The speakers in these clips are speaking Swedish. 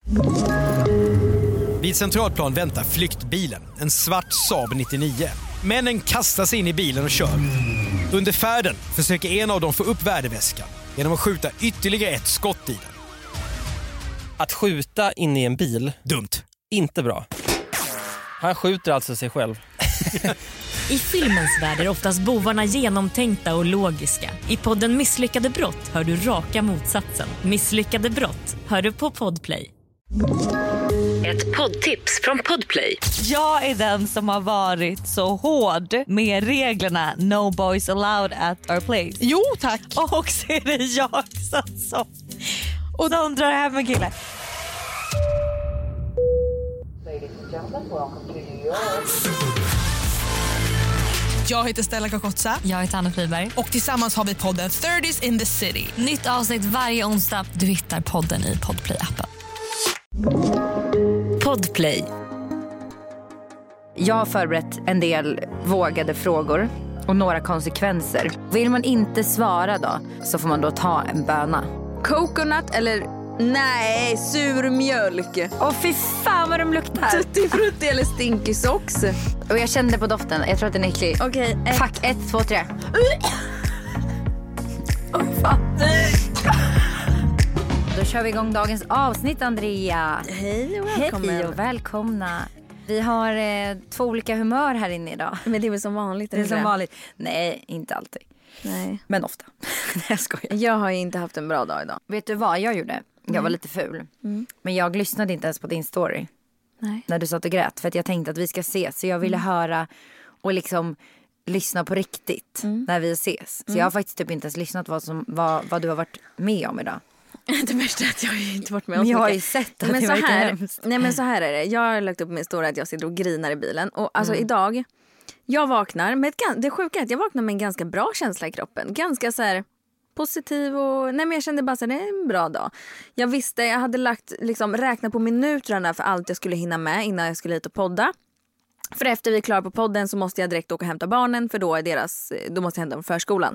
Vid Centralplan väntar flyktbilen, en svart Saab 99. Männen kastar sig in i bilen och kör. Under färden försöker en av dem få upp värdeväskan genom att skjuta ytterligare ett skott i den. Att skjuta in i en bil, dumt. Inte bra. Han skjuter alltså sig själv. I filmens värld är oftast bovarna genomtänkta och logiska. I podden Misslyckade brott hör du raka motsatsen. Misslyckade brott hör du på Podplay. Ett poddtips från Podplay. Jag är den som har varit så hård med reglerna No boys allowed at our place. Jo, tack. Och så är det jag som och de drar hem en kille. Jag heter Stella Kakotsa. Jag heter Anna Friberg. Och tillsammans har vi podden 30s in the city. Nytt avsnitt varje onsdag. Du hittar podden i Podplay-appen. Podplay. Jag har förberett en del vågade frågor och några konsekvenser. Vill man inte svara då, så får man då ta en böna. Coconut eller... Nej, sur mjölk. Åh fy fan vad de luktar. Tutti frutti eller stinky socks. Och jag kände på doften, jag tror att den är äcklig. Okej, fuck, 1, 2, 3. Då kör vi igång dagens avsnitt, Andrea. Hej och välkommen. Hej och välkomna. Vi har 2 olika humör här inne idag. Men det är väl som vanligt? Det är som vanligt. Nej, inte alltid. Nej. Men ofta. Jag skojar. Jag har ju inte haft en bra dag idag. Vet du vad jag gjorde? Jag var lite ful. Men jag lyssnade inte ens på din story. Nej. När du satt och grät. För att jag tänkte att vi ska ses. Så jag ville höra och liksom lyssna på riktigt när vi ses. Så jag har faktiskt typ inte ens lyssnat vad du har varit med om idag. Det värsta är att jag har inte varit med om. Men jag har ju sett att men det så verkar här, hemskt. nej men så här är det. Jag har lagt upp min story att jag sitter och grinar i bilen. Och alltså idag, jag vaknar med det sjuka är att jag vaknar med en ganska bra känsla i kroppen. Ganska så här positiv och nej men jag kände bara så här, det är en bra dag. Jag visste, jag hade räknat på minuterna för allt jag skulle hinna med innan jag skulle hit och podda. För efter vi är klara på podden så måste jag direkt åka och hämta barnen, för då måste jag hämta dem från förskolan.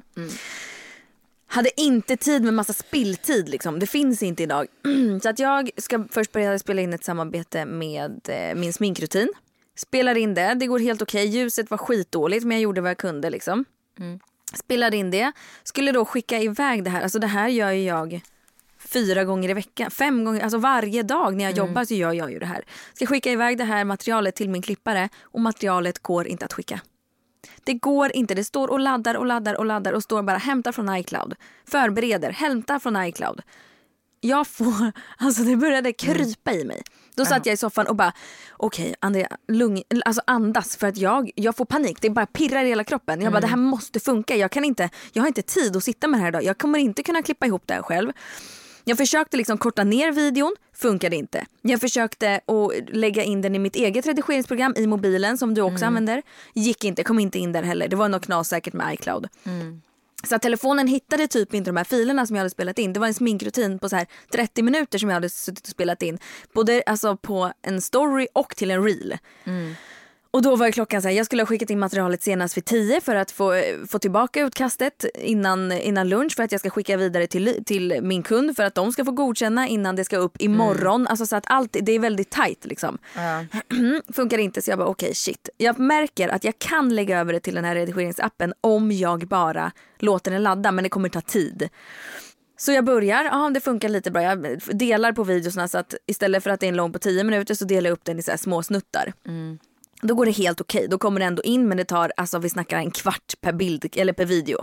Hade inte tid med massa spilltid liksom. Det finns inte idag. Så att jag ska först börja spela in ett samarbete med min sminkrutin. Spelar in det, det går helt okej. Ljuset var skitdåligt men jag gjorde vad jag kunde liksom. Spelade in det. Skulle då skicka iväg det här. Alltså det här gör jag 4 gånger i veckan. 5 gånger, alltså varje dag när jag jobbar så gör jag ju det här. Ska skicka iväg det här materialet till min klippare. Och materialet går inte att skicka. Det går inte, det står och laddar och står bara hämta från iCloud. Förbereder, hämta från iCloud. Jag får, alltså det började krypa i mig. Då satt jag i soffan och bara, okej, Andrea, andas för att jag får panik. Det bara pirrar i hela kroppen. Jag bara, det här måste funka. Jag har inte tid att sitta med det här idag. Jag kommer inte kunna klippa ihop det här själv. Jag försökte liksom korta ner videon, funkade inte. Jag försökte att lägga in den i mitt eget redigeringsprogram i mobilen som du också använder. Gick inte, kom inte in där heller. Det var nog knas säkert med iCloud. Så att telefonen hittade typ inte de här filerna som jag hade spelat in. Det var en sminkrutin på så här 30 minuter som jag hade suttit och spelat in. Både alltså på en story och till en reel. Och då var klockan så här, jag skulle ha skickat in materialet senast vid 10 för att få tillbaka utkastet innan lunch, för att jag ska skicka vidare till min kund för att de ska få godkänna innan det ska upp imorgon. Alltså så att det är väldigt tajt liksom. Funkar inte, så jag bara okej, shit. Jag märker att jag kan lägga över det till den här redigeringsappen om jag bara låter den ladda, men det kommer ta tid. Så jag börjar, det funkar lite bra. Jag delar på videorna så att istället för att det är en lång på 10 minuter så delar jag upp den i så här små snuttar. Då går det helt okej. Då kommer det ändå in, men det tar, alltså vi snackar en kvart per bild eller per video.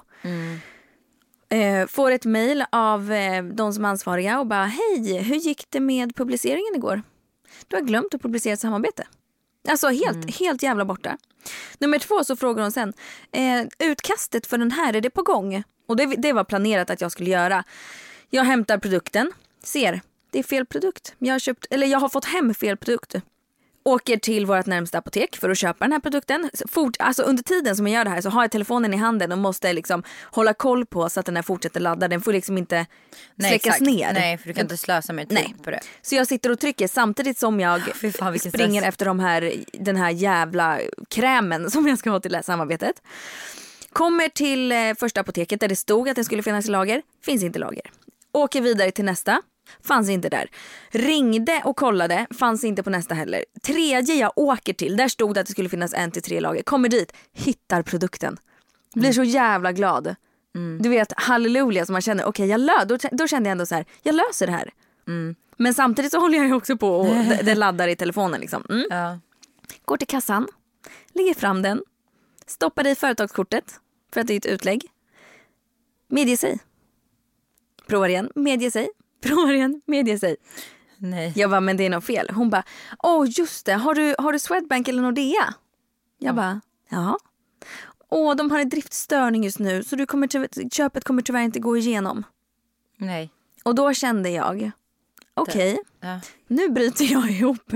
Får ett mejl av de som är ansvariga och bara, hej, hur gick det med publiceringen igår? Du har glömt att publicera ett samarbete. Alltså helt jävla borta. Nummer 2 så frågar hon sen, utkastet för den här, är det på gång? Och det var planerat att jag skulle göra. Jag hämtar produkten, ser, det är fel produkt. Jag har fått hem fel produkt. Åker till vårt närmsta apotek för att köpa den här produkten. Alltså under tiden som jag gör det här så har jag telefonen i handen och måste liksom hålla koll på så att den här fortsätter ladda. Den får liksom inte släckas ner. Nej, för du kan inte slösa mer tid på det. Så jag sitter och trycker samtidigt som jag springer efter den här jävla krämen som jag ska ha till det här samarbetet. Kommer till första apoteket där det stod att det skulle finnas i lager. Finns inte i lager. Åker vidare till nästa. Fanns inte där. Ringde och kollade, fanns inte på nästa heller. Tredje jag åker till, där stod det att det skulle finnas 1-3 lager. Kommer dit, hittar produkten. Blir så jävla glad. Du vet, halleluja, som man känner, okej, då kände jag ändå så här, jag löser det här. Men samtidigt så håller jag ju också på och det laddar i telefonen liksom. Ja. Går till kassan, lägger fram den, stoppar i företagskortet för att det är ett utlägg. Medger sig. Provar igen, medger sig. Provar igen, medger sig. Nej. Jag bara, men det är något fel. Hon bara, just det, har du Swedbank eller Nordea? Jag bara, ja. De har en driftstörning just nu så köpet kommer tyvärr inte gå igenom. Nej. Och då kände jag, okej, Ja. nu bryter jag ihop.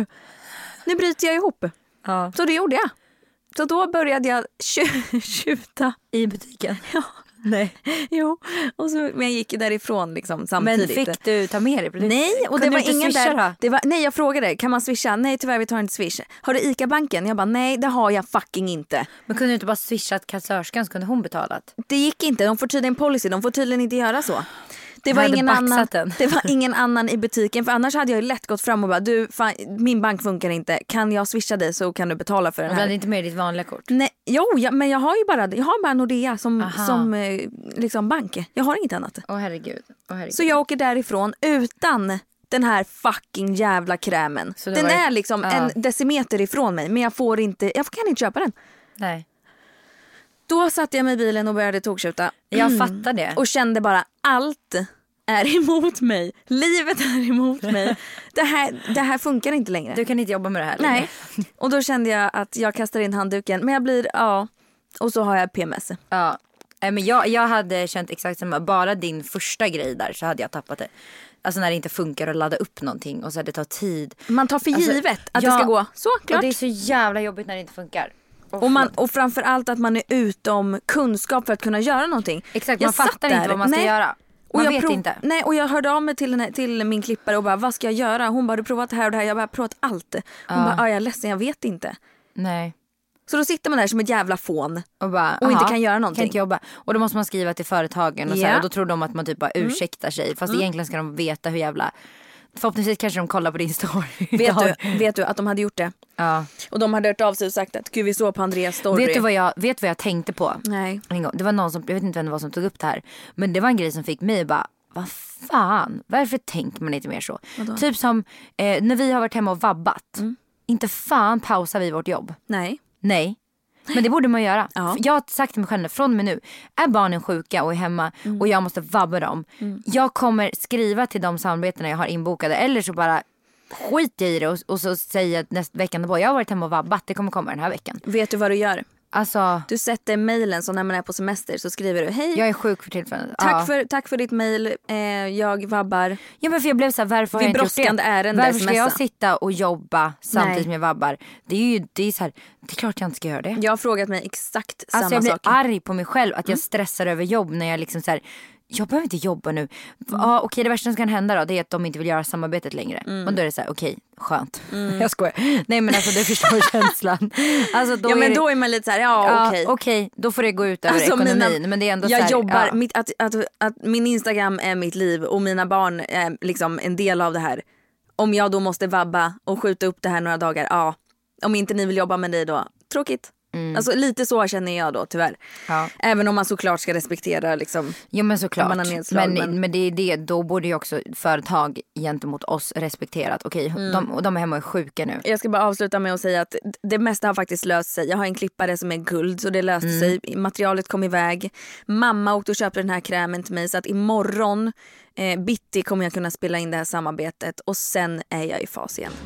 Ja. Så det gjorde jag. Så då började jag tjuta I butiken? Ja. Nej. Jo, men jag gick därifrån liksom samtidigt. Men fick du ta med dig produkter? Nej, och Kunde det var du inte ingen swisha där. Nej, jag frågade, kan man swisha? Nej, tyvärr, vi tar inte swish. Har du ICA-banken? Jag bara, nej, det har jag fucking inte. Men kunde du inte bara swishat kassörskan så kunde hon betalat? Det gick inte, de får tydligen policy, de får tydligen inte göra så. Det Jag var, hade ingen annan, baxat den. det var ingen annan i butiken. För annars hade jag ju lätt gått fram och bara, du, fan, min bank funkar inte. Kan jag swisha dig så kan du betala för den Du här? hade inte med ditt vanliga kort? Nej, men jag har bara Nordea som liksom bank. Jag har inget annat. Åh herregud. Så jag åker därifrån utan den här fucking jävla krämen. Den är liksom en decimeter ifrån mig, men jag kan inte köpa den. Nej. Då satte jag mig i bilen och började tokskjuta. Jag fattar det. Och kände bara, allt är emot mig. Livet är emot mig. Det här funkar inte längre. Du kan inte jobba med det här längre. Nej. Och då kände jag att jag kastar in handduken. Men jag blir, och så har jag PMS. Ja. Men jag hade känt exakt samma. Bara din första grej där så hade jag tappat det. Alltså när det inte funkar att ladda upp någonting och så det tar tid. Man tar för givet att det ska gå. Så, klart. Och det är så jävla jobbigt när det inte funkar. Och framförallt att man är utom kunskap för att kunna göra någonting. Exakt, man fattar inte vad man ska göra. Man vet inte. Nej, och jag hörde av mig till min klippare och bara, vad ska jag göra? Hon bara, har du provat det här och det här? Jag bara, provat allt. Hon bara, jag är ledsen, jag vet inte. Nej. Så då sitter man där som ett jävla fån och inte kan göra någonting. Kan inte jobba. Och då måste man skriva till företagen och, så här, och då tror de att man typ bara ursäktar sig. Fast egentligen ska de veta hur jävla... Förhoppningsvis kanske de kollar på din story. Vet du att de hade gjort det? Ja. Och de hade hört av sig och sagt att gud, vi såg på Andreas story. Vet vad jag tänkte på? Nej. En gång. Det var någon som, jag vet inte vem det var som tog upp det här. Men det var en grej som fick mig bara, vad fan? Varför tänker man inte mer så? Vadå? Typ som när vi har varit hemma och vabbat. Inte fan pausar vi vårt jobb. Nej. Men det borde man göra. Ja. Jag har sagt till mig själv från och med nu. Är barnen sjuka och är hemma och jag måste vabba dem. Jag kommer skriva till de samarbetena jag har inbokade. Eller så bara skit i det och så säger jag nästa veckan på. Jag har varit hemma och vabbat. Det kommer komma den här veckan. Vet du vad du gör? Alltså, Du sätter mejlen så när man är på semester så skriver du, hej. jag är sjuk för tillfället. Tack för ditt mejl. Jag vabbar. Ja, men för jag blev så här, varför har jag inte gjort brådskande det? ärende, Varför ska jag smsa? sitta och jobba samtidigt Nej. som jag vabbar? Det är så här, det är klart jag inte ska göra det. Jag har frågat mig exakt Alltså samma jag blir sak. arg på mig själv att jag stressar över jobb när jag liksom så här, jag behöver inte jobba nu. Ja, okej, det värsta som kan hända då, det är att de inte vill göra samarbetet längre. Och då är det så här, okej, skönt. Jag skojar. Nej, men alltså det förstår känslan. Alltså, då Men då är man lite så här, okej, då får det gå ut över ekonomin. Men det är ändå jag så här, jobbar, att min Instagram är mitt liv och mina barn är liksom en del av det här. Om jag då måste vabba och skjuta upp det här några dagar, om inte ni vill jobba med dig då, tråkigt. Alltså lite så känner jag då tyvärr. Ja. Även om man såklart ska respektera liksom. Ja, men såklart. Man har nedslag, Men det är det, då borde ju också företag gentemot oss respekterat. Okej, de är hemma och är sjuka nu. Jag ska bara avsluta med att säga att det mesta har faktiskt löst sig. Jag har en klippare som är guld så det löste sig. Materialet kom iväg. Mamma åkte och köpte den här krämen till mig så att imorgon bitti kommer jag kunna spela in det här samarbetet och sen är jag i fas igen.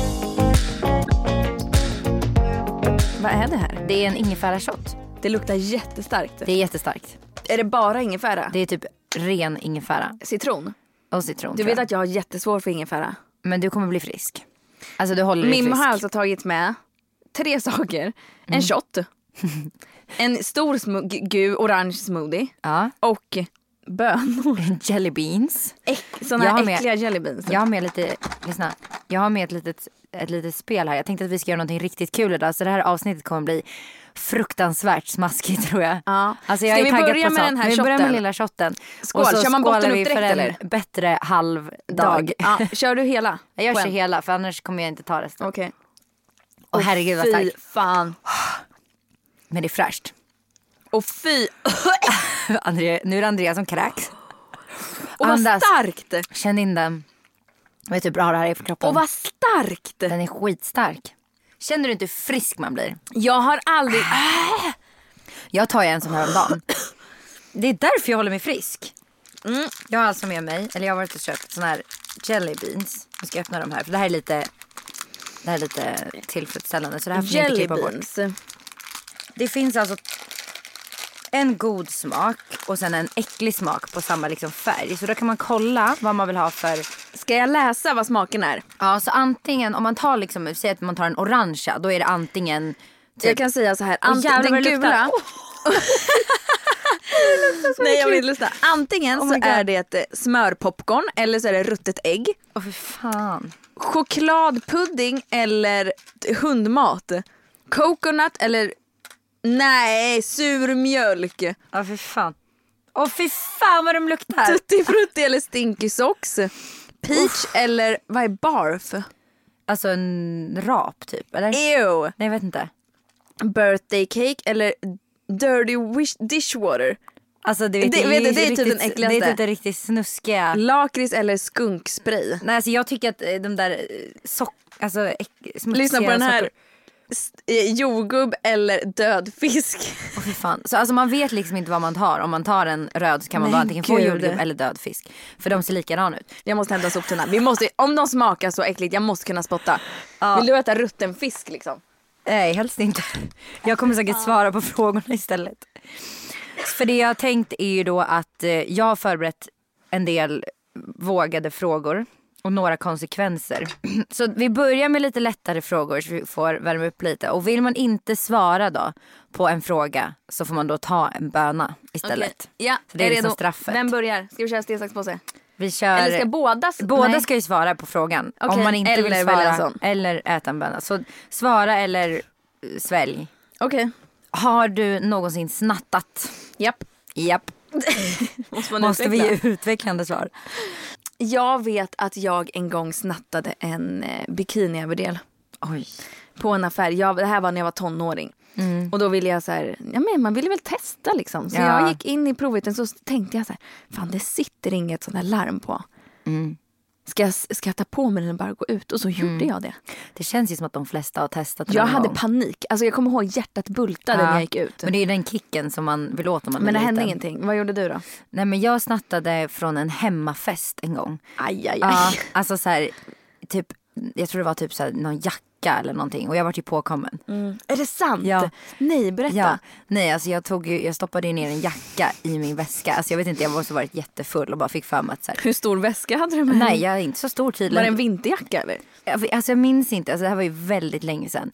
Vad är det här? Det är en ingefära-shot. Det luktar jättestarkt. Det är jättestarkt. Är det bara ingefära? Det är typ ren ingefära. Citron? Och citron. Du vet att jag har jättesvårt för ingefära. Men du kommer bli frisk. Alltså du håller dig Mimma frisk. har alltså tagit med 3 saker. En shot. En stor orange smoothie. Ja. Och Bönor. Jelly beans. Såna här äckliga jelly beans. Jag har med lite, lyssna. Jag har med ett litet spel här. Jag tänkte att vi ska göra någonting riktigt kul idag. Så det här avsnittet kommer bli fruktansvärt smaskigt, tror jag. Ja. Alltså jag ska vi börja med den här shotten? Vi börjar med lilla shotten. Skål. Och så kör man botten upp vi direkt för en eller? bättre halvdag. Ja, kör du hela? Jag kör hela, för annars kommer jag inte ta resten. Okej. Och herregud vad starkt. Fan. Men det är fräscht. Och fy. Nu är det Andrea som kräks. Och vad starkt. Känn in den. Vet du hur bra det här är för kroppen? Och vad starkt. Den är skitstark. Känner du inte hur frisk man blir? Jag har aldrig... Jag tar en sån här om dagen. Det är därför jag håller mig frisk. Jag har alltså med mig, eller jag har varit och köpt sån här jelly beans. Jag ska öppna dem här, för det här är lite tillfredsställande. Så det här får jelly inte klippa beans. bort. Det finns alltså en god smak och sen en äcklig smak på samma liksom färg. Så då kan man kolla vad man vill ha för... Ska jag läsa vad smaken är? Ja, så antingen, om man tar liksom, säg att man tar en orangea, då är det antingen... Typ, jag kan säga så här, jävlar den gula... Nej, jag vill inte lyssna. Antingen så är det ett smörpopcorn eller så är det ruttet ägg. För fan. Chokladpudding eller hundmat. Coconut eller... Nej, sur mjölk. Ja, för fan. För fan vad de luktar. Tutti frutti eller stinky socks. Peach eller vad är barf? Alltså en rap typ, eller? Ew. Nej, jag vet inte. Birthday cake eller dirty dishwater. Alltså det är typ den äckligaste. Det är typ det riktigt snuskiga. Lakrits eller skunkspray. Nej, alltså jag tycker att de där smutsiga... Lyssna på den här. Jordgubb eller död fisk. För fan. Så alltså man vet liksom inte vad man tar. Om man tar en röd så kan man bara antingen få jordgubb eller död fisk. För de ser likadana ut. Jag måste hämta soptunnan. Om de smakar så äckligt, jag måste kunna spotta. Ja. Vill du äta rutten fisk liksom? Nej, helst inte. Jag kommer säkert svara på frågorna istället. För det jag har tänkt är ju då att jag har förberett en del vågade frågor och några konsekvenser. Så vi börjar med lite lättare frågor så vi får värma upp lite. Och vill man inte svara då på en fråga så får man då ta en böna istället. Okay. Ja, så det är liksom straffet. Vem börjar? Ska vi köra sten, sax, påse? Vi kör... Eller ska båda ska ju svara på frågan. Okay. Om man inte eller vill svara eller äta en böna. Så svara eller svälj. Okej. Okay. Har du någonsin snattat? Japp. Måste vi ge utvecklande svar? Jag vet att jag en gång snattade en bikiniöverdel. Oj. På en affär. Det här var när jag var tonåring. Och då ville jag så här, men man ville väl testa liksom. Så jag gick in i provet så tänkte jag så här, fan det sitter inget sånt där larm på. Ska jag ta på mig den och bara gå ut? Och så gjorde jag det. Det känns ju som att de flesta har testat. Jag hade panik. Alltså jag kommer ihåg hjärtat bultade när jag gick ut. Men det är den kicken som man vill åt om man men är det liten. hände ingenting. Vad gjorde du då? Nej, men jag snattade från en hemmafest en gång. Aj. Ja, alltså så här, typ, jag tror det var typ så här, någon jacka eller någonting. Och jag var typ påkommen. Är det sant? Ja. Nej, berätta. Ja. Nej, alltså jag stoppade ner en jacka i min väska. Alltså jag vet inte, jag måste ha varit jättefull och bara fick för mig att så här. Hur stor väska hade du med? Nej, jag är inte så stor tydligen. Var det en vinterjacka eller? Alltså jag minns inte, alltså det här var ju väldigt länge sedan.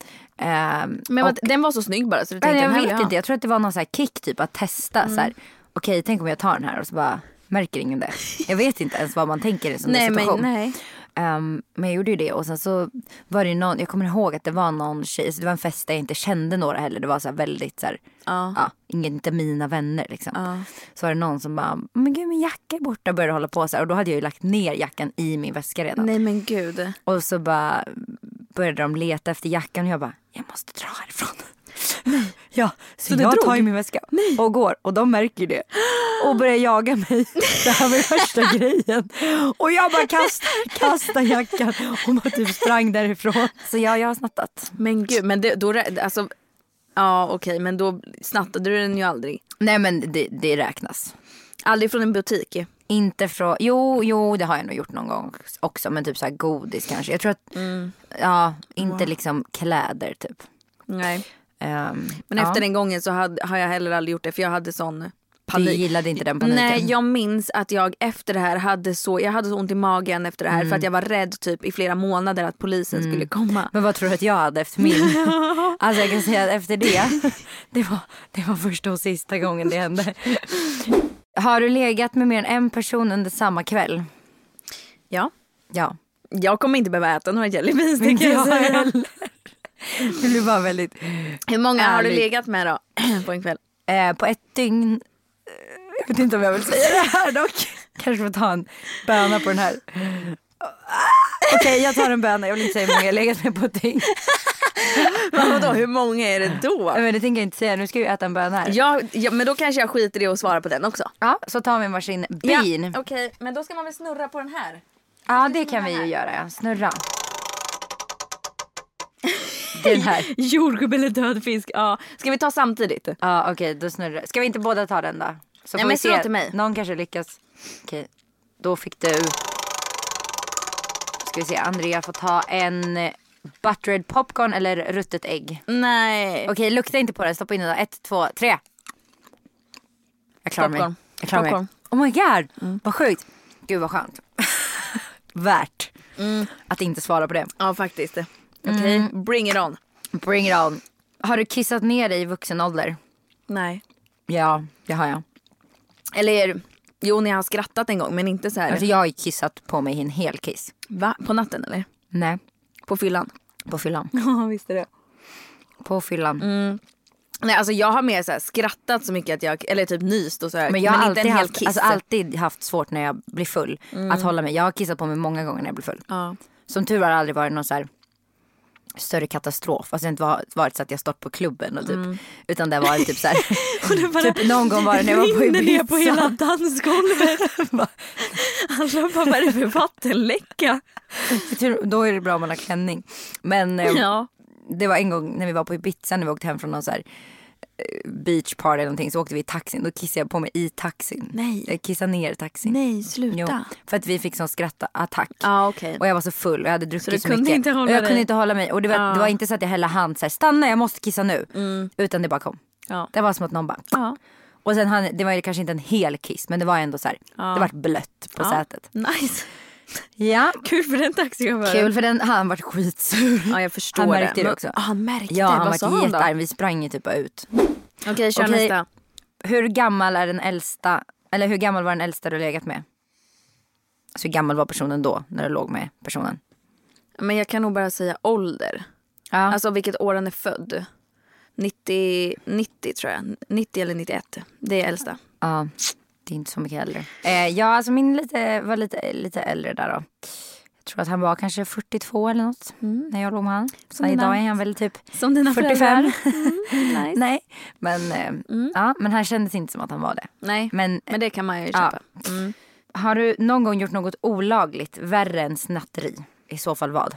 Men den var så snygg bara så du tänkte jag vet inte, jag tror att det var någon så här kick typ att testa så här. Okej, tänk om jag tar den här och så bara märker ingen det. Jag vet inte ens vad man tänker i en sån situation. Nej. Men jag gjorde ju det och sen så var det någon, jag kommer ihåg att det var någon tjej, så det var en fest där jag inte kände några heller. Det var så här väldigt så här, inte mina vänner liksom. Så var det någon som bara, men gud min jacka är borta, och började hålla på så här. Och då hade jag ju lagt ner jackan i min väska redan. Nej men gud. Och så bara började de leta efter jackan och jag bara, jag måste dra härifrån. Nej. Ja, så jag tar i min väska och går och de märker det och börjar jaga mig. Det här var värsta grejen. Och jag bara kastar jackan och man typ sprang därifrån. Så jag har snattat. Men gud, men då alltså okej, men då snattade du den ju aldrig. Nej, men det räknas. Aldrig från en butik? Inte från, jo det har jag nog gjort någon gång också, men typ så här godis kanske. Jag tror att inte liksom kläder typ. Nej. Men efter den gången så har jag heller aldrig gjort det, för jag hade sån panik. Du gillade inte den paniken? Nej, jag minns att jag efter det här hade så ont i magen efter det här för att jag var rädd typ i flera månader att polisen skulle komma. Men vad tror du att jag hade efter min? Alltså jag kan säga att efter det var första och sista gången det hände. Har du legat med mer än en person under samma kväll? Ja. Ja. Jag kommer inte behöva äta några jellybeans, det kan jag säga. Det blir bara väldigt... Hur många har du ärligt. legat med då på en kväll? På ett dygn... Jag vet inte om jag vill säga det här dock. Kanske får ta en böna på den här. Okej, jag tar en böna. Jag vill inte säga hur många jag har legat med på ett dygn. Vadå, hur många är det då? Men det tänker jag inte säga. Nu ska vi äta en böna här. Ja, men då kanske jag skiter i att svara på den också. Ja, så tar vi varsin bin. Ja, okej, men då ska man väl snurra på den här. Ja, det kan vi ju göra. Ja. Snurra. Den här. Jordgubb eller död fisk. Ja. Ska vi ta samtidigt? Ja, okej, då snurrar. Ska vi inte båda ta den då? Så Nej, får men vi se. slå till mig. Någon kanske lyckas. Okej, då fick du... Ska vi se, Andrea får ta en buttered popcorn eller ruttet ägg. Nej. Okej, lukta inte på det. Stoppa in det då. 1, 2, 3. Jag klarar Popcorn. mig. Jag klarar mig. Popcorn. Oh my god, vad sjukt. Gud vad skönt. Värt att inte svara på det. Ja, faktiskt. Okej, bring it on. Bring it on. Har du kissat ner dig i vuxen ålder? Nej. Ja, det har jag. Eller, jo, ni har skrattat en gång, men inte så här. Alltså jag har ju kissat på mig i en hel kiss. Va? På natten eller? Nej, På fyllan? på fyllan. Ja, visst är det. På fyllan. Nej, alltså jag har mer så här skrattat så mycket att jag, eller typ nyst och så här. Men jag har inte alltid en hel haft, kiss. alltså alltid haft svårt när jag blir full att hålla mig. Jag har kissat på mig många gånger när jag blir full. Ja. Som tur har det aldrig varit någon så här större katastrof. Alltså det har inte varit så att jag stått på klubben och typ, utan det har varit typ så här. Typ någon gång var det när jag var på Ibiza. på hela dansgolvet. Alla bara, vad är det för vattenläcka? Då är det bra om man har klänning. Men Ja. det var en gång när vi var på Ibiza, när vi åkte hem från någon så här beach party eller någonting, så åkte vi i taxin. Då kissade jag på mig i taxin. Nej. Jag kissade ner taxin. Nej, sluta. Jo, för att vi fick sån skrattattack. Ja, okej. Och jag var så full och jag hade druckit så du kunde mycket. inte hålla och jag dig? kunde inte hålla mig. Och det var inte så att jag hällde hand så här, stanna jag måste kissa nu. Utan det bara kom. Ja. Det var som att någon bara. Ja. Och sen det var ju kanske inte en hel kiss, men det var ändå så här. Det var blött på sätet. Nice. Ja. Kul för den taxichauffören. Kul för han var skitsur. Ja, jag förstår Han märkte det. det också. Han märkte Ja, det. han Vad sa var han då? jättearg. Vi sprang ju typ bara ut. Okej, kör Okej. nästa. Hur gammal är den äldsta, eller hur gammal var den äldsta du legat med? Alltså hur gammal var personen då när du låg med personen? Men jag kan nog bara säga ålder. Ja. Alltså vilket år han är född. 90 tror jag. 90 eller 91. Det är äldsta. Ja, det är inte så mycket äldre. Ja, alltså min var lite äldre där då. Jag tror att han var kanske 42 eller något när jag låg med han. Så idag är han väl typ Som dina 45. Nice. Nej, men, ja, men han kändes inte som att han var det. Nej, men det kan man ju köpa. Har du någon gång gjort något olagligt värre än snatteri? I så fall vad?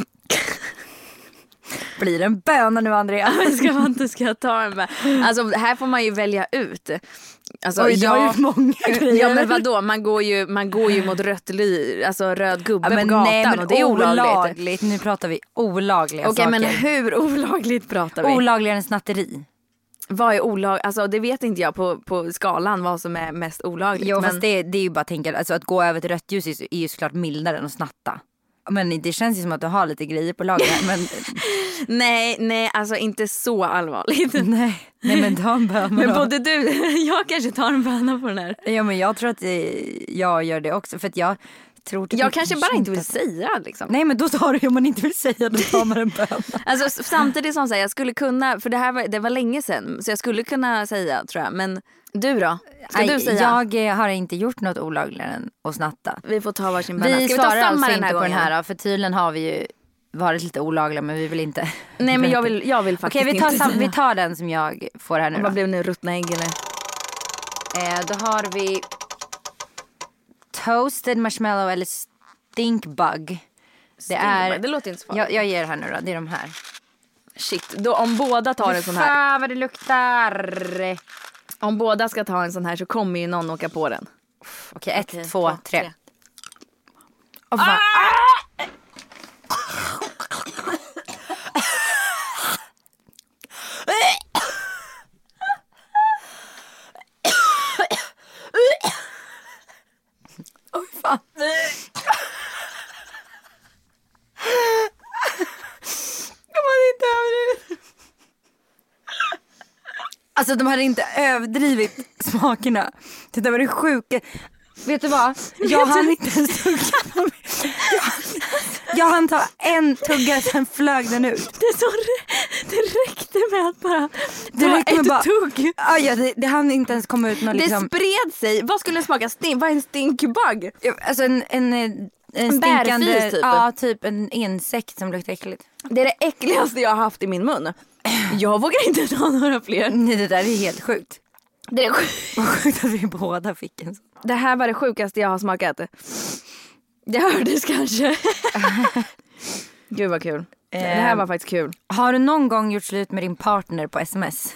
Blir det en böna nu, Andrea? Ska jag ta en med? Alltså här får man ju välja ut. Alltså, Oj, jag har gjort många grejer. Ja, men vadå? Man går ju mot röd gubbe på gatan, nej, men och det är olagligt. Nu pratar vi olagliga saker. Okej, men hur olagligt pratar vi? Olagligare än snatteri. Vad är olagligt? Alltså det vet inte jag på skalan vad som är mest olagligt. Jo, men... fast det är ju bara att tänka, alltså att gå över ett rött ljus är ju såklart mildare än att snatta. Men det känns ju som att du har lite grejer på lager här, men... nej, alltså inte så allvarligt. nej, men ta en böna. Men både du, jag kanske tar en böna på den här. Ja, men jag tror att jag gör det också, för att jag tror... Jag kanske bara inte vill säga liksom. Nej, men då tar du, om man inte vill säga, då tar man en böna. Alltså samtidigt som jag skulle kunna, för det var länge sedan, så jag skulle kunna säga, tror jag. Men du då? Ska du säga? Jag har inte gjort något olagligare än att snatta. Vi får ta varsin böna. Vi Ska vi ta svarar samma alltså den inte här på gången? den här då, för tydligen har vi ju varit lite olagliga, men vi vill inte. Nej, men jag vill faktiskt Okej, inte säga. vi tar den som jag får här nu. Vad blev nu, ruttna ägg eller? Då har vi toasted marshmallow eller stinkbug. Det låter inte så farligt. Jag ger det här nu då, det är de här. Shit, då om båda tar en sån här. Fan vad det luktar. Om båda ska ta en sån här så kommer ju någon åka på den. Okej, 1, 2, 3. Oj fan. Kan man inte över det? Alltså de hade inte överdrivit smakerna. Det var det sjuka. Vet du vad? Jag hann inte ens tugga. Jag hann ta en tugga, sen flög den ut. Det räckte med att bara ta ett tugg. Det hann inte ens komma ut något liksom. Det spred sig. Vad skulle det smaka? Vad är en stinkbug? Alltså en stinkande, bärfis typ. Ja, typ en insekt som luktar äckligt. Det är det äckligaste jag har haft i min mun. Jag vågar inte ta några fler. Nej, det där är helt sjukt. Det är sjukt att vi båda fick en sån. Det här var det sjukaste jag har smakat. Det hördes kanske. Gud vad kul. Det här var faktiskt kul. Har du någon gång gjort slut med din partner på sms?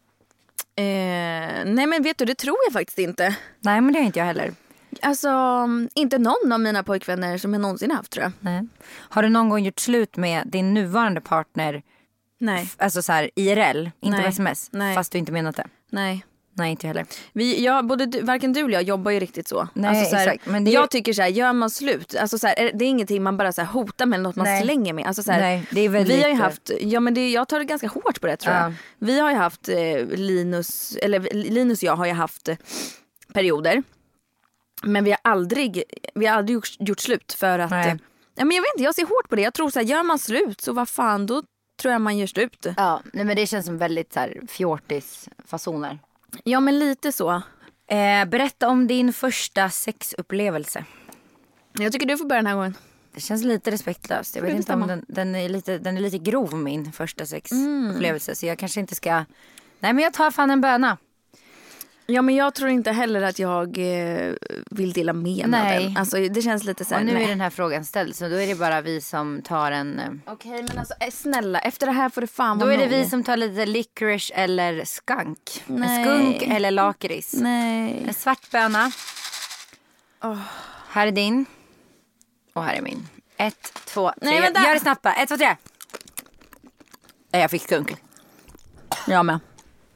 Nej men vet du, det tror jag faktiskt inte. Nej, men det har inte jag heller. Alltså, inte någon av mina pojkvänner som jag någonsin haft, tror jag. Nej. Har du någon gång gjort slut med din nuvarande partner? Nej. Alltså så här IRL, inte Nej. på sms. Nej. Fast du inte menat det. Nej. Nej, inte heller. Varken du eller jag jobbar ju riktigt så. Nej, alltså, så här, exakt. Men jag tycker så här, gör man slut, alltså, så här, det är ingenting man bara så här, hotar med eller något man slänger med. Alltså, så här, nej, det är väldigt... Vi har ju haft, jag tar det ganska hårt på det, tror jag. Vi har ju haft Linus och jag har ju haft perioder. Men vi har aldrig gjort slut för att... men jag vet inte, jag ser hårt på det. Jag tror så här, gör man slut så vad fan, då tror jag man gör slut. Ja, nej, men det känns som väldigt så här fjortis-fasoner. Ja, men lite så. Berätta om din första sexupplevelse. Jag tycker du får börja den här gången. Det känns lite respektlöst. Jag vet inte om den är lite grov, min första sexupplevelse. Så jag kanske inte ska... Nej, men jag tar fan en böna. Ja, men jag tror inte heller att jag vill dela med mig av den. Alltså, det känns lite så här, och nu är den här frågan ställd, så då är det bara vi som tar en... Okej, men alltså snälla, efter det här får det fan vara då är det nog. vi som tar lite licorice eller skunk. Nej. En skunk eller lakrits. Nej. En svart böna. Här är din. Och här är min. 1, 2, 3. Nej, vänta. Gör det snabbt bara. 1, 2, 3. Jag fick skunk. Jag med.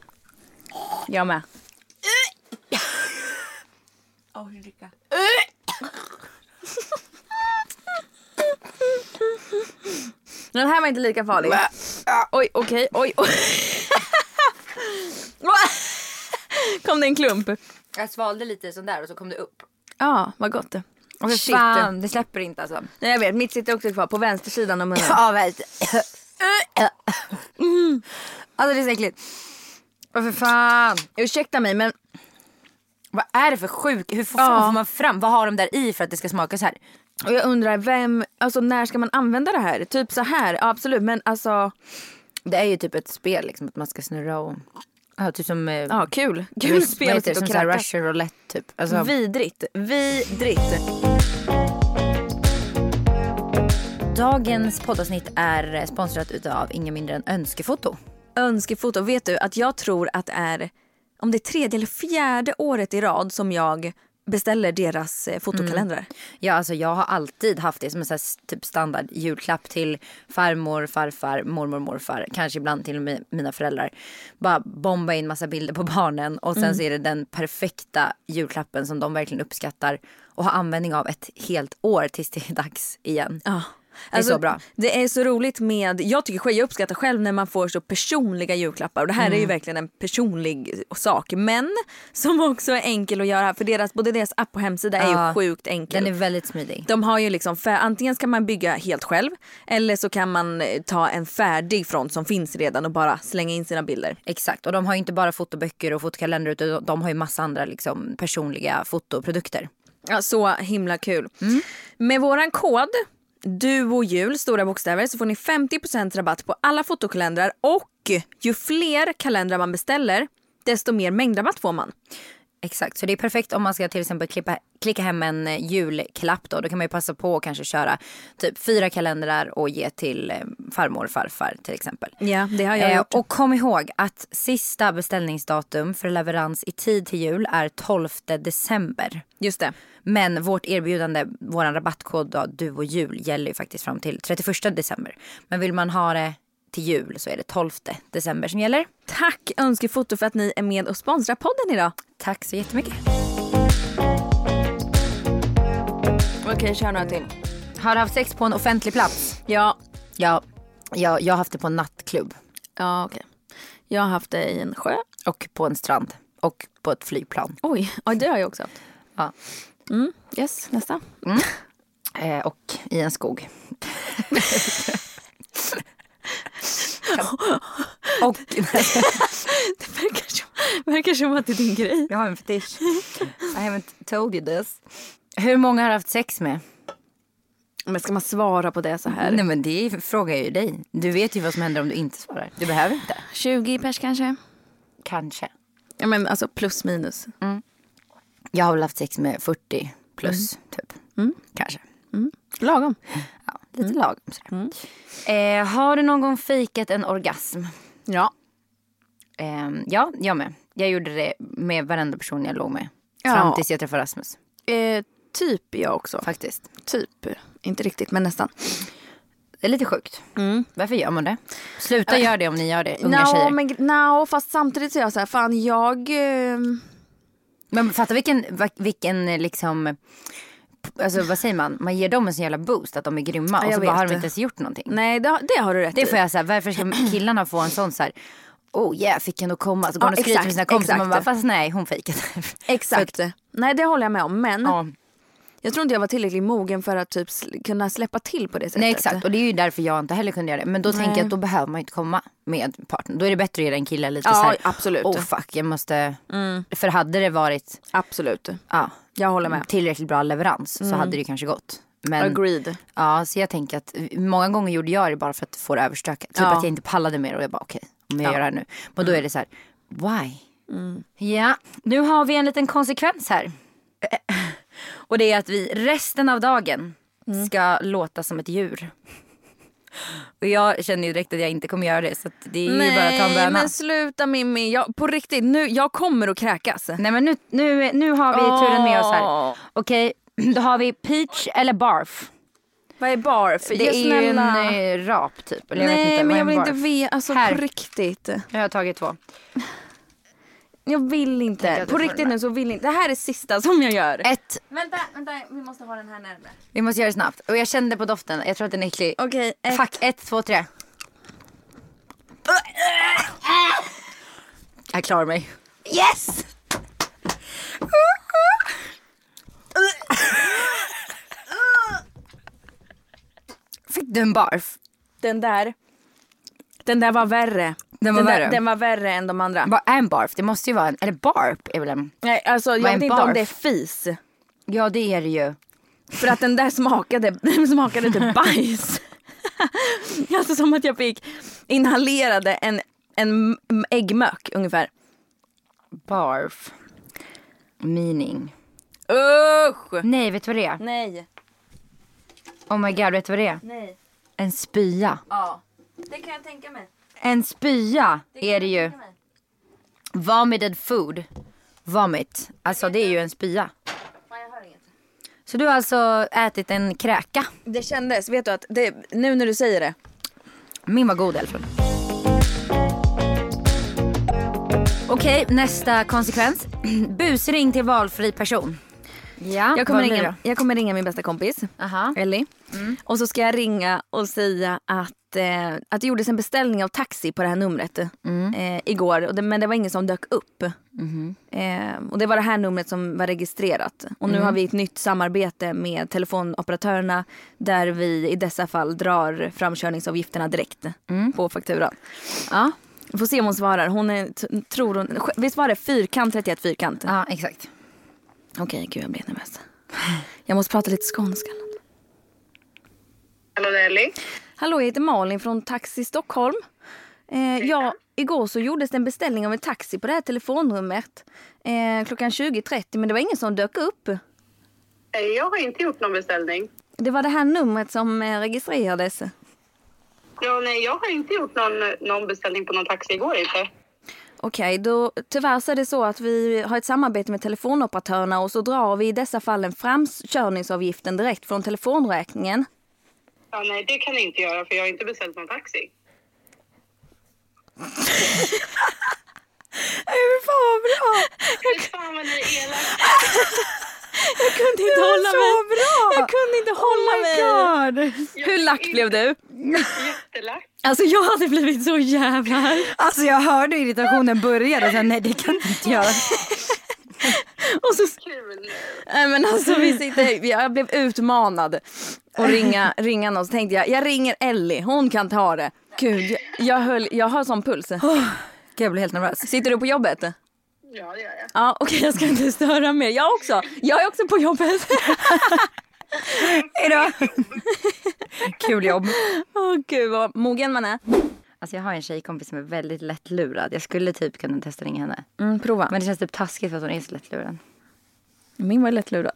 Den här var inte lika farlig. Oj, okej. Oj. Kom det en klump? Jag svalde lite sån där och så kom det upp. Ja, vad gott det. Och fan, det släpper inte alltså. Nej, jag vet, mitt sitter också kvar på vänstersidan av munnen. Ja, vet. Alltså det är så äckligt. Och för fan. Ursäkta mig, men vad är det för sjuk? Hur får man fram? Vad har de där i för att det ska smaka så här? och jag undrar när ska man använda det här? Typ så här, ja, absolut, men alltså det är ju typ ett spel liksom, att man ska snurra och typ som kul spel, som så här Russian roulette typ. Alltså vidrigt. Dagens poddavsnitt är sponsrat utav ingen mindre än Önskefoto. Önskefoto, vet du att jag tror att det är om det är 3:e eller 4:e året i rad som jag beställer deras fotokalendrar. Ja, alltså jag har alltid haft det som en så här, typ standard julklapp till farmor, farfar, mormor, morfar. Kanske ibland till och med mina föräldrar. Bara bomba in massa bilder på barnen. Och sen så är det den perfekta julklappen som de verkligen uppskattar. Och har användning av ett helt år tills det är dags igen. Ja. Det är så bra. Det är så roligt med, jag uppskattar själv när man får så personliga julklappar. Och det här är ju verkligen en personlig sak. Men som också är enkel att göra. För både deras app och hemsida är ju sjukt enkel. Den är väldigt smidig. De har ju liksom, antingen ska man bygga helt själv. Eller så kan man ta en färdig front som finns redan och bara slänga in sina bilder. Exakt, och de har ju inte bara fotoböcker och fotokalender, utan de har ju massa andra liksom, personliga fotoprodukter. Ja, så himla kul. Med våran kod DUOJUL, stora bokstäver, så får ni 50% rabatt på alla fotokalendrar. Och ju fler kalendrar man beställer, desto mer mängdrabatt får man. Exakt, så det är perfekt om man ska till exempel klicka hem en julklapp då. Då kan man ju passa på att kanske köra typ 4 kalendrar och ge till farmor och farfar till exempel. Ja, det har jag gjort. Och kom ihåg att sista beställningsdatum för leverans i tid till jul är 12 december. Just det. Men vårt erbjudande, våran rabattkod då, DUOJUL, gäller ju faktiskt fram till 31 december. Men vill man ha det till jul så är det 12 december som gäller. Tack Önskefoto för att ni är med och sponsrar podden idag. Tack så jättemycket. Okej, kör några till. Har du haft sex på en offentlig plats? Ja. Ja, jag har haft det på en nattklubb. Ja, okej. Jag har haft det i en sjö. Och på en strand. Och på ett flygplan. Oj, ja, det har jag också haft. Ja. Yes, nästa. Och i en skog. Och Det verkar som att det är din grej. jag har en fetisch. I haven't told you this. Hur många har haft sex med? Men ska man svara på det så här? Nej, men det frågar jag ju dig. Du vet ju vad som händer om du inte svarar. Du behöver inte. 20 pers kanske? Kanske. Ja, men alltså plus minus. Jag har väl haft sex med 40 plus typ. Kanske. Lagom. Ja, lite lagom. Har du någon gång fejkat en orgasm? Ja. Ja, jag med. Jag gjorde det med varenda person jag låg med. Ja. Fram tills jag träffade Rasmus. Typ jag också. Faktiskt. Typ. Inte riktigt, men nästan. Det är lite sjukt. Varför gör man det? Sluta göra det om ni gör det, unga tjejer. Fast samtidigt så är jag så här, fan jag... Men fatta vilken liksom... Alltså vad säger man? Man ger dem en sån jävla boost att de är grymma. Och så bara har de inte ens gjort någonting. Nej, det har du rätt Det i. får jag säga, varför ska killarna få en sån så här... Oh yeah, fick jag nog komma. Så går de och skryter med sina kompisar. Man bara, fast nej, hon fejkade. Exakt. Nej, det håller jag med om. Men jag tror inte jag var tillräckligt mogen för att typ kunna släppa till på det sättet. Nej, exakt. Och det är ju därför jag inte heller kunde göra det. Men då tänker jag att då behöver man inte komma med partner. Då är det bättre att ge en kille lite så här. Absolut. Oh fuck, jag måste... För hade det varit... Absolut. Ja, jag håller med. Tillräckligt bra leverans så hade det kanske gått. Men, agreed. Ja, så jag tänker att många gånger gjorde jag det bara för att få det överstökat. Typ att jag inte pallade mer och jag bara okej, om jag gör det här nu. Men då är det så här, why? Ja, nu har vi en liten konsekvens här. Och det är att vi resten av dagen ska låta som ett djur. Och jag känner ju direkt att jag inte kommer göra det. Så att det är ju bara att ta en böna. Men sluta Mimmi, på riktigt, jag kommer att kräkas. Nej, men nu har vi turen med oss här. Okej, då har vi peach eller barf. Vad är barf? Det är ju en rap typ. Eller jag vet inte, men jag vill barf? inte veta, alltså här. på riktigt. Jag har tagit 2. Jag vill inte, på riktigt nu så vill jag inte. Det här är sista som jag gör. 1. Vänta, vi måste ha den här närmare. Vi måste göra det snabbt. Och jag kände på doften, jag tror att den är äcklig. Okej, Fuck, 1, 2, 3. Jag klarar mig. Yes! Fick du en barf? Den där var värre. Den var värre än de andra. Vad är en barf? Det måste ju vara en... Eller barp är väl en... Nej, alltså jag vet inte om det är fis. Ja, det är det ju. För att den där smakade till bajs. Alltså som att jag fick inhalerade en äggmök ungefär. Barf. Meaning. Usch! Nej, vet du vad det är? Nej. Oh my god, vet du vad det är? Nej. En spya. Ja, det kan jag tänka mig. En spya är det ju. Vomited food. Vomit. Alltså det är ju en spya. Jag hör inget. Så du har alltså ätit en kräka? Det kändes, vet du att nu när du säger det. Min var god i alla fall. Okej, nästa konsekvens. Busring till valfri person. Ja, Jag kommer ringa min bästa kompis, Ellie. Och så ska jag ringa och säga att det gjordes en beställning av taxi på det här numret igår. Men det var ingen som dök upp. Och det var det här numret som var registrerat. Och nu har vi ett nytt samarbete med telefonoperatörerna där vi i dessa fall drar framkörningsavgifterna direkt på fakturan. Ja. Vi får se om hon svarar. Visst var det fyrkant, 31 fyrkant? Ja, exakt. Okej, gud jag blir nervös. Jag måste prata lite skånska. Hallå, det är Ellie. Hallå, jag heter Malin från Taxi Stockholm. Igår så gjordes det en beställning av en taxi på det här telefonnumret klockan 20:30, men det var ingen som dök upp. Jag har inte gjort någon beställning. Det var det här numret som registrerades. Ja, nej, jag har inte gjort någon beställning på någon taxi igår inte. Okej, då tyvärr så är det så att vi har ett samarbete med telefonoperatörerna och så drar vi i dessa fallen framkörningsavgiften direkt från telefonräkningen. Ja, nej, det kan ni inte göra för jag har inte beställt någon taxi. Hur fan vad bra! Hur fan vad ni är elaka. Jag kunde inte hålla mig. Så bra! Jag kunde inte hålla mig. God. Hur lack blev du? Jättelack. Alltså jag hade blivit så jävla... Alltså jag hörde irritationen började och sen nej det kan du inte göra. Och så... Kul. Nej men alltså jag blev utmanad att ringa någon. Så tänkte jag ringer Ellie, hon kan ta det. Gud, jag har sån puls. Jag blir helt nervös. Sitter du på jobbet? Ja, det gör jag. Ja, okej, jag ska inte störa mer. Jag också. Jag är också på jobbet. Hejdå. Kul jobb. Gud vad mogen man är. Alltså jag har en tjejkompis som är väldigt lättlurad. Jag skulle typ kunna testa ringa henne. Prova. Men det känns typ taskigt för att hon är så lättlurad. Min var lättlurad.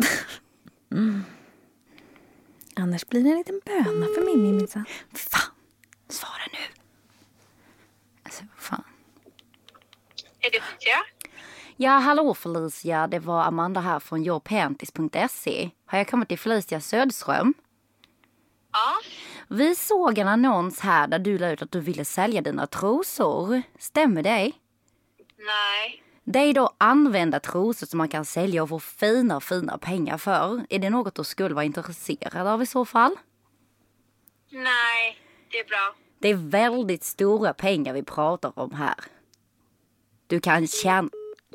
Annars blir det en liten böna för Mimmi minsann. Fan, svara nu. Alltså fan. Är det Felicia? Ja, hallå Felicia. Det var Amanda här från yourpanties.se. Har jag kommit till Felicia Söderström? Ja. Vi såg en annons här där du la ut att du ville sälja dina trosor. Stämmer det? Nej. Det är då använda trosor som man kan sälja och få fina pengar för. Är det något du skulle vara intresserad av i så fall? Nej, det är bra. Det är väldigt stora pengar vi pratar om här. Du kan tjäna...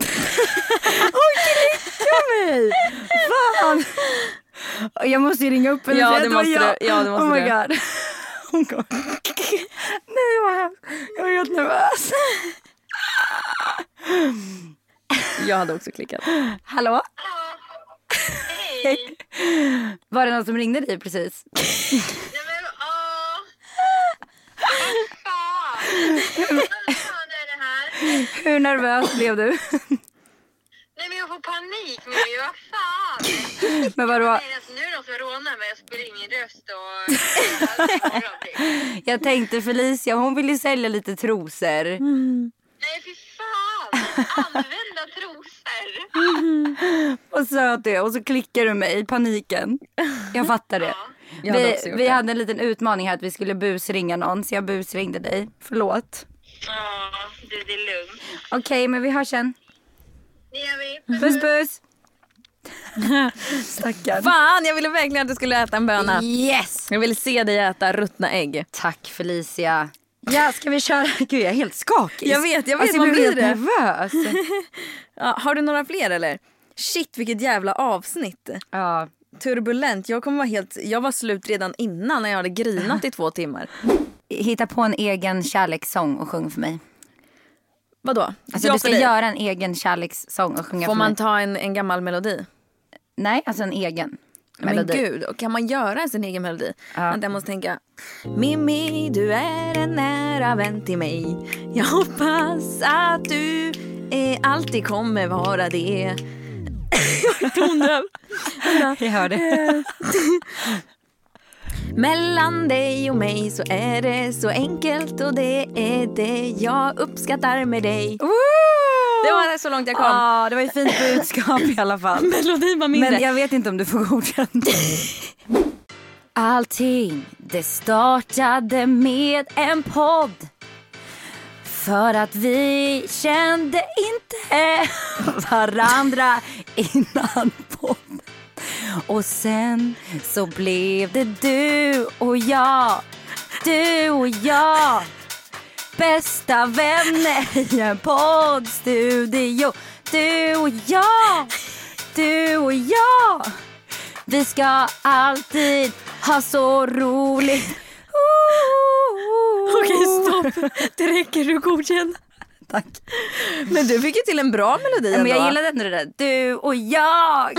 mig! Fan! Jag måste ju ringa upp henne. Ja, det måste du. Ja, det måste oh my du. god. Oh god. Nej, vad hemskt. Jag är helt nervös. Jag hade också klickat. Hallå? Hej. Var det någon som ringde dig precis? Nej men Vad fan är det här? Hur nervös blev du? Nej men jag får panik men vad fan? Men vadå? Nej, alltså, nu är det någon som rånar mig. Jag spelar in min röst och... Jag tänkte Felicia, hon vill ju sälja lite trosor. Nej fy fan. Använda trosor. Och söt det. Och så klickar du mig i paniken. Jag fattar det. Vi hade en liten utmaning här att vi skulle busringa någon. Så jag busringde dig. Förlåt. Ja, det är lugnt. Okej, men vi hörs sen. Det gör vi. Puss puss. Stackarn. Fan, jag ville verkligen att du skulle äta en böna. Yes. Jag ville se dig äta ruttna ägg. Tack Felicia. Ja, ska vi köra? Gud, jag är helt skakig. Jag vet, alltså, man jag blir helt det. Nervös. Ja, har du några fler eller? Shit, vilket jävla avsnitt. Ja. Turbulent. Jag var slut redan innan när jag hade grinat i 2 timmar. Hitta på en egen kärlekssång och sjung för mig. Vadå? Alltså du ska göra en egen kärlekssång och sjunga Får för mig. man ta en gammal melodi? Nej, alltså en egen melodi. Men gud, och kan man göra sin egen melodi? Ja. Jag måste tänka. Mimmi, du är en nära vän till mig. Jag hoppas att du alltid kommer vara det. Jag hör det. Mellan dig och mig så är det så enkelt och det är det jag uppskattar med dig. Det var så långt jag kom. Ja, det var ett fint budskap i alla fall. Melodin var mindre. Men jag vet inte om du får godkänt. Allting, det startade med en podd. För att vi kände inte varandra innan podden. Och sen så blev det du och jag. Du och jag. Bästa vänner i en poddstudio. Du och jag. Du och jag. Vi ska alltid ha så roligt. Okej, stopp. Det räcker, du godkänd. Tack. Men du fick ju till en bra melodi ändå. Men jag gillade ändå det där. Du och jag.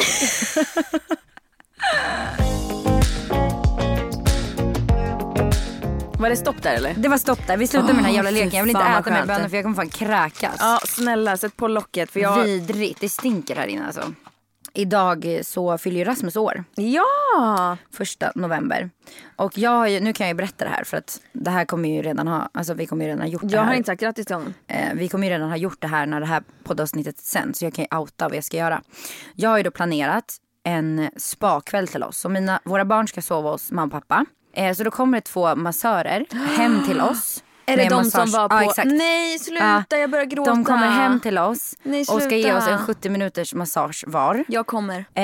Var det stopp där eller? Det var stopp där. Vi slutar med den här jävla leken. Jag vill inte fan vad äta mer skönt. bönor för jag kommer fan kräkas. Ja, snälla, sätt på locket. För jag... Vidrigt. Det stinker här inne alltså. Idag så fyller ju Rasmus år. Ja! 1 november. Och jag har ju, nu kan jag ju berätta det här för att det här kommer ju redan ha, alltså vi kommer ju redan ha gjort det här. Jag har inte sagt grattis till honom. Vi kommer ju redan ha gjort det här när det här poddavsnittet sen, så jag kan ju outa vad jag ska göra. Jag har ju då planerat en spakväll till oss. Så våra barn ska sova hos mamma och pappa. Så då kommer det 2 massörer hem till oss. Är det de som var på... Ja, exakt. Nej, sluta, jag börjar gråta. De kommer hem till oss. Nej, och ska ge oss en 70 minuters massage var. Jag kommer. Du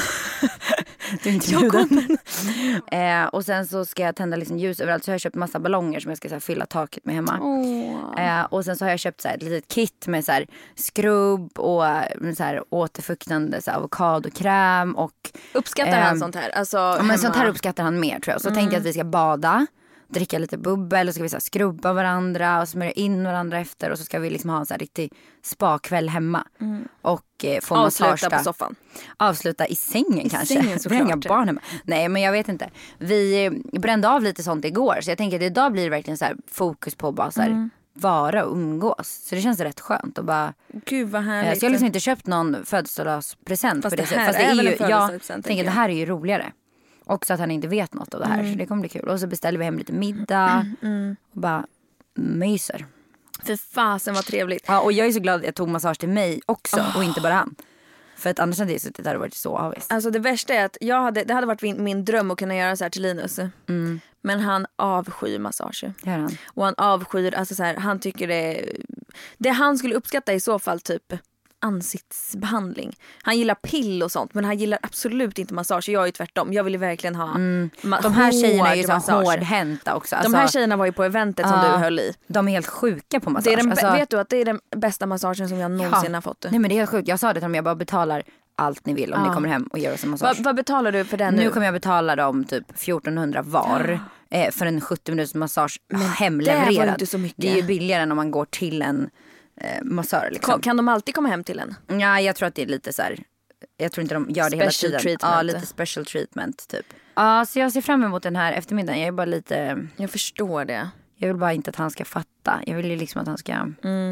är inte bjuden. Och sen så ska jag tända liksom ljus överallt. Så jag har köpt massa ballonger som jag ska så här, fylla taket med hemma. Och sen så har jag köpt så här, ett litet kit med så här, skrubb och så här, återfuktande så här, avokadokräm. Uppskattar han sånt här? Alltså, men sånt här uppskattar han mer, tror jag. Så tänkte jag att vi ska bada, dricka lite bubbel och så ska vi så här, skrubba varandra och smörja in varandra efter. Och så ska vi liksom ha en så här, riktig spa-kväll hemma. Och få massage. Avsluta på soffan. Avsluta i sängen kanske. Sängen, vi har inga barn hemma. Nej, men jag vet inte. Vi brände av lite sånt igår. Så jag tänker att idag blir det verkligen så här, fokus på bara så här, vara och umgås. Så det känns rätt skönt. Och bara, Gud vad härligt. så jag har liksom inte köpt någon födelsedagspresent. Fast på det här är väl en födelsedagspresent, tänker det här är ju roligare. Också att han inte vet något av det här. Så det kommer bli kul. Och så beställer vi hem lite middag. Och bara myser. För fasen vad trevligt. Ja, och jag är så glad att jag tog massage till mig också. Och inte bara han. För att annars hade jag suttit där och varit så avis. Alltså det värsta är att det hade varit min dröm att kunna göra så här till Linus. Men han avskyr massage. Gör han? Och han avskyr, alltså så här, han tycker det han skulle uppskatta i så fall typ ansiktsbehandling. Han gillar pill och sånt, men han gillar absolut inte massage. Jag är ju tvärtom. Jag vill ju verkligen ha de här tjejerna är ju så hårdhänta också. Alltså, de här tjejerna var ju på eventet som du höll i. De är helt sjuka på massage. Vet du att det är den bästa massagen som jag någonsin har fått? Nej, men det är helt sjukt. Jag sa det till dem, jag bara betalar allt ni vill om ni kommer hem och gör oss en massage. Vad betalar du för den nu? Nu kommer jag betala dem typ 1400 var för en 70 minuters massage hemlevererad. Det var inte så mycket. Det är ju billigare än om man går till en massör liksom. Kan de alltid komma hem till en? Ja, jag tror att det är lite så här. Jag tror inte de gör det hela tiden. Treatment. Ja, lite special treatment typ. Ja, så jag ser fram emot den här eftermiddagen. Jag är bara lite... Jag förstår det. Jag vill bara inte att han ska fatta. Jag vill ju liksom att han ska...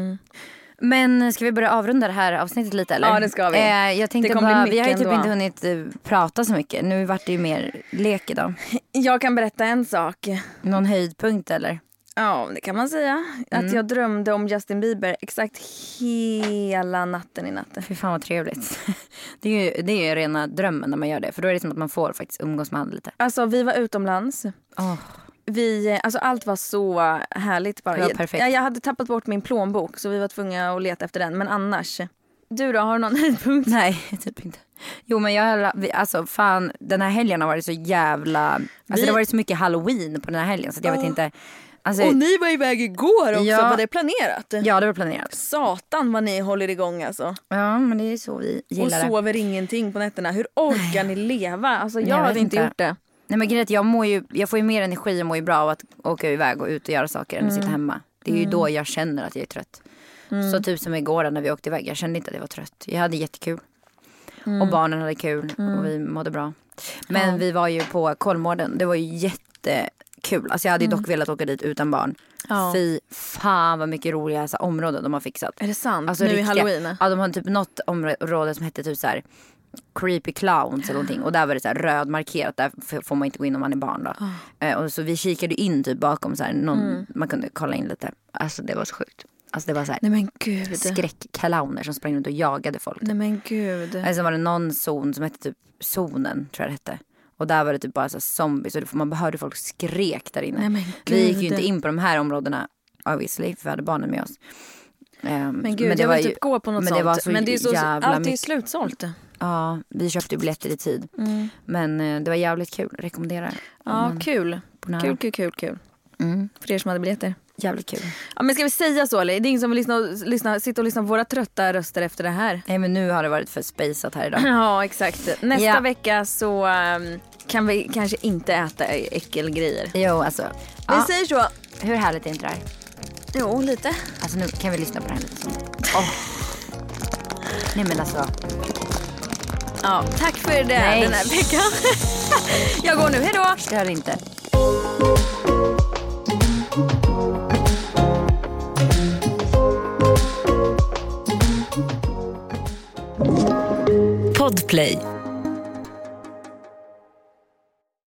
Men ska vi börja avrunda det här avsnittet lite eller? Ja, det ska vi. Jag tänkte bara, vi har ju typ inte hunnit prata så mycket. Nu vart det ju mer lek idag. Jag kan berätta en sak. Någon höjdpunkt eller? Ja, det kan man säga. Att jag drömde om Justin Bieber exakt hela natten i natten. Fy fan vad trevligt. Det är ju rena drömmen när man gör det. För då är det som att man får faktiskt umgås med honom lite. Alltså vi var utomlands. Alltså allt var så härligt bara. Ja, perfekt. Jag hade tappat bort min plånbok så vi var tvungna att leta efter den. Men annars, du då, har du någon höjdpunkt? Nej, typ inte. Jo, men alltså fan, den här helgen har varit så jävla... Alltså det har varit så mycket Halloween på den här helgen så jag vet inte... Alltså, och ni var iväg igår också, ja, var det planerat? Ja, det var planerat. Satan vad ni håller igång alltså. Ja, men det är så vi gillar det. Och sover ingenting på nätterna. Hur orkar ni leva? Alltså jag hade inte gjort det. Nej, men grejen, jag får ju mer energi och mår ju bra av att åka iväg och ut och göra saker än att sitta hemma. Det är ju då jag känner att jag är trött. Så typ som igår när vi åkte iväg, jag kände inte att jag var trött. Jag hade jättekul. Och barnen hade kul och vi mådde bra. Men vi var ju på Kolmården, det var ju jättekul. Alltså jag hade ju dock velat åka dit utan barn. Fy fan vad mycket roliga så, områden de har fixat. Är det sant? Alltså, nu i Halloween? Ja, de har typ något område som hette typ så här creepy clowns eller någonting. Och där var det så här rödmarkerat. Där får man inte gå in om man är barn då. Och så vi kikade in typ bakom så här man kunde kolla in lite. Alltså det var så sjukt. Alltså det var så här, nej men gud, skräckkalauner som sprang runt och jagade folk. Nej men gud. Alltså var det någon zon som hette typ zonen, tror jag det hette. Och där var det typ bara så zombies. Och man hörde folk skrek där inne. Nej, men vi gick ju inte in på de här områdena obviously, för vi hade barnen med oss. Men gud, jag vill typ gå på något men sånt. Det var så men det är så, jävla allt är ju slutsålt. Ja, vi köpte ju biljetter i tid. Men det var jävligt kul, rekommenderar. Ja, kul. Kul. För er som hade biljetter. Jävligt kul. Ja, men ska vi säga så eller? Det är ingen som vill sitta och lyssna på våra trötta röster efter det här. Nej, men nu har det varit för spacet här idag. Ja, exakt. Nästa vecka så kan vi kanske inte äta äckelgrejer. Jo, alltså. Vi säger så. Hur härligt är inte det här? Jo, lite. Alltså nu kan vi lyssna på det här lite så. Nej men alltså. Ja, tack för det den här veckan. Jag går nu, hej då. Gör inte. Podplay.